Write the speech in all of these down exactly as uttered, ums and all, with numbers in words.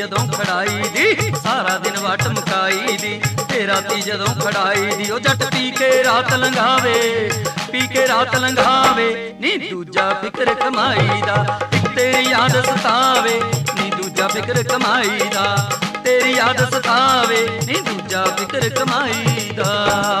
जदों खड़ाई दी सारा दिन वट मुकाई दी ते राती जदों खड़ाई दी ओ जट पी के रात लंघावे पी के रात लंघावे नी दूजा फिक्र कमाई दा तेरी याद सतावे नी दूजा फिक्र कमाई दा तेरी याद सतावे नी दूजा फिक्र कमाई दा।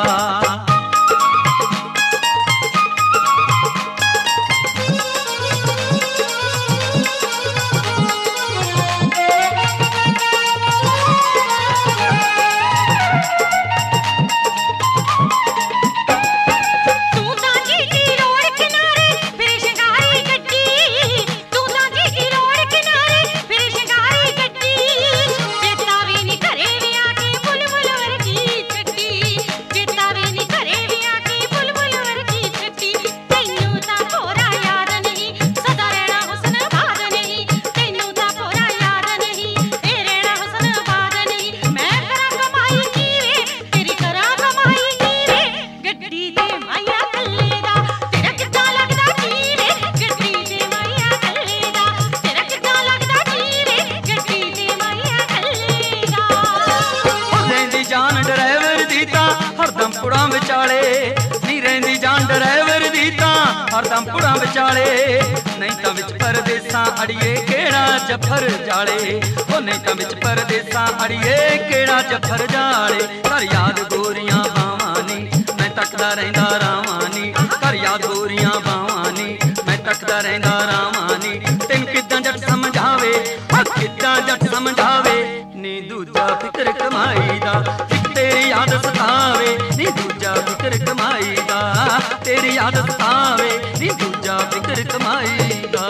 पुड़ा विचाले नी रहिंदी जान ड्राइवर दी तां हरदम पुड़ा विचाले नहीं तां विच परदेसां अड़िए केड़ा जफर जाले ओ नहीं तां विच परदेसां अड़िए केड़ा जफर जाले कर याद गोरियां बावां नी मैं तकदा रहिंदा रावां नी कर याद गोरियां बावां नी मैं तकदा रहिंदा रावां नी तैनूं किदां जट समझावे किदां जट समझावे नी दूजा फिक्र कमाई दा तेरी याद सतावे नी दूजा फिक्र कमाई दा तेरी याद सतावे नी दूजा फिक्र कमाई दा।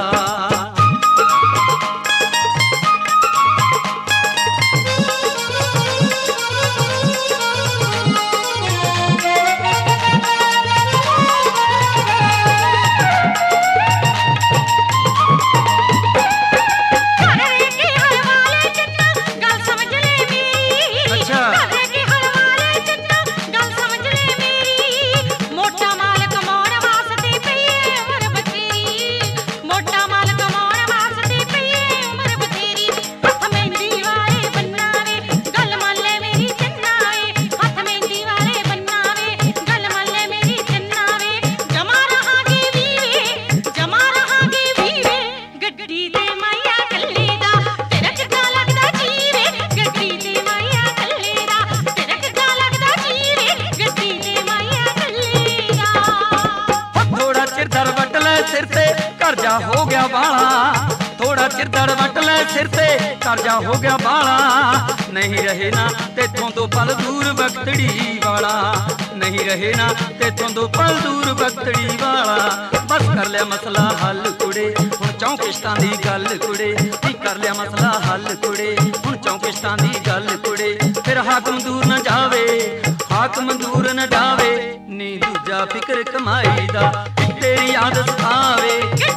कर्जा हो गया बाला थोड़ा चिर दर वट ले सिर से कर्जा हो गया बाला नहीं रहे ना तेथों दो पल दूर बख्तड़ी वाला नहीं रहे ना तेथों दो पल दूर बख्तड़ी वाला बस कर लिया मसला हल कुड़े हुण चौं किश्तां दी गल कुड़े कर लिया मसला हल कुड़े हुण चौं किश्तां दी गल कुड़े फिर हाकम दूर न जावे हाकम दूर न जावे नी दूजा फिक्र कमाई दा तेरी याद सतावे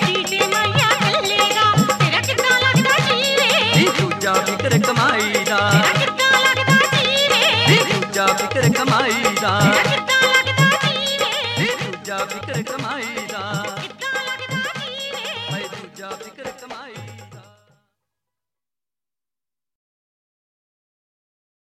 दूजा फिक्र कमाई दा दूजा फिक्र कमाई दा।